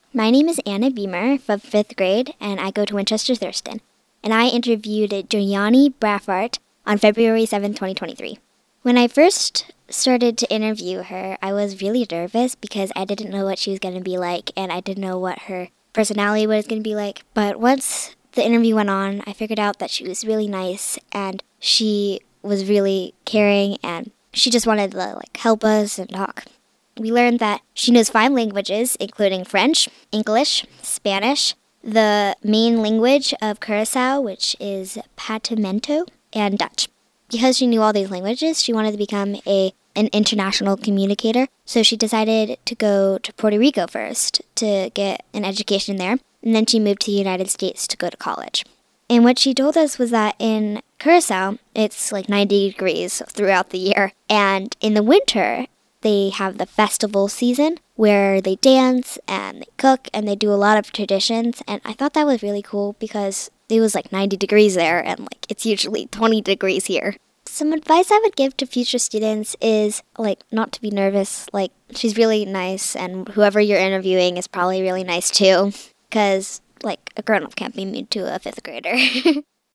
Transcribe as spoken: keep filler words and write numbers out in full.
My name is Anna Beamer from fifth grade, and I go to Winchester Thurston. And I interviewed Giuliani Braffart on February seventh, twenty twenty-three. When I first started to interview her, I was really nervous because I didn't know what she was going to be like, and I didn't know what her personality was going to be like. But once the interview went on, I figured out that she was really nice, and she was really caring, and she just wanted to like help us and talk. We learned that she knows five languages, including French, English, Spanish, the main language of Curacao, which is Patimento, and Dutch. Because she knew all these languages, she wanted to become a an international communicator, so she decided to go to Puerto Rico first to get an education there, and then she moved to the United States to go to college. And what she told us was that in Curacao, it's like ninety degrees throughout the year, and in the winter, they have the festival season where they dance and they cook and they do a lot of traditions. And I thought that was really cool because it was like ninety degrees there and like it's usually twenty degrees here. Some advice I would give to future students is like not to be nervous. Like she's really nice and whoever you're interviewing is probably really nice too because like a grown-up can't be mean to a fifth grader.